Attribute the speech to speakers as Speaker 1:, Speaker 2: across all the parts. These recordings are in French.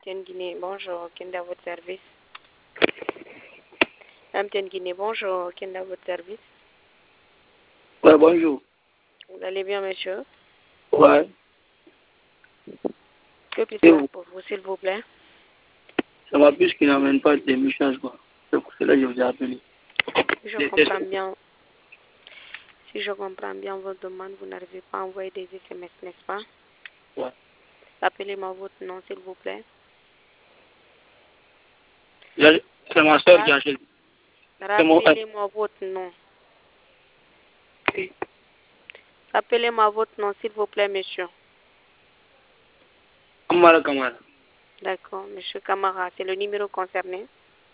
Speaker 1: Guinée, bonjour, quel est votre service? MTN Guinée, bonjour, quel est votre service?
Speaker 2: Ouais, bonjour.
Speaker 1: Vous allez bien, monsieur?
Speaker 2: Ouais.
Speaker 1: Que puis-je
Speaker 2: Et
Speaker 1: faire
Speaker 2: vous?
Speaker 1: pour vous, s'il vous plaît?
Speaker 2: Ça m'a plus qu'il n'amène pas de messages, quoi. C'est pour cela que je vous ai appelé.
Speaker 1: Si je comprends bien votre demande, vous n'arrivez pas à envoyer des SMS, n'est-ce pas?
Speaker 2: Ouais.
Speaker 1: Rappelez-moi votre nom, s'il vous plaît.
Speaker 2: C'est ma soeur qui a acheté.
Speaker 1: Rappelez-moi votre nom. Rappelez-moi votre nom, s'il vous plaît, monsieur.
Speaker 2: Amara Kamara.
Speaker 1: D'accord, monsieur Camara, c'est le numéro concerné.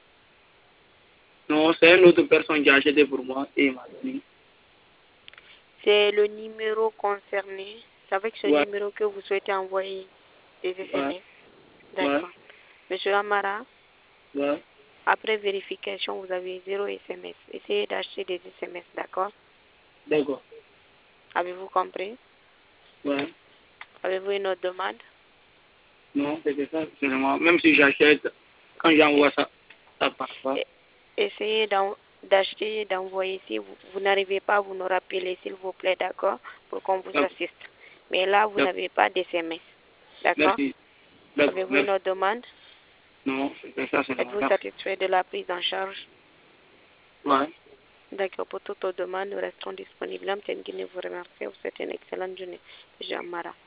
Speaker 2: Non, c'est une autre personne qui a acheté pour moi et il m'a donné.
Speaker 1: C'est le numéro concerné. C'est avec ce
Speaker 2: Ouais.
Speaker 1: numéro que vous souhaitez envoyer des SMS.
Speaker 2: Ouais.
Speaker 1: D'accord.
Speaker 2: Ouais.
Speaker 1: Monsieur Amara,
Speaker 2: Ouais.
Speaker 1: après vérification, vous avez 0 SMS. Essayez d'acheter des SMS, d'accord?
Speaker 2: D'accord.
Speaker 1: Avez-vous compris?
Speaker 2: Ouais.
Speaker 1: Avez-vous une autre demande?
Speaker 2: Non, c'est que ça, seulement. Même si j'achète, quand j'envoie ça, ça passe pas.
Speaker 1: Essayez d'acheter, d'envoyer. Si vous n'arrivez pas, vous nous rappelez, s'il vous plaît, d'accord? Pour qu'on vous assiste. Mais là, vous n'avez pas d'SMS. D'accord?
Speaker 2: Merci. D'accord.
Speaker 1: Avez-vous une
Speaker 2: Merci.
Speaker 1: autre demande?
Speaker 2: Non, c'est que ça, seulement.
Speaker 1: Êtes-vous satisfait de la prise en charge?
Speaker 2: Ouais.
Speaker 1: D'accord. Pour toute autre demande, nous restons disponibles. MTN Guinée vous remercie. Vous souhaite une excellente journée. Jean Mara.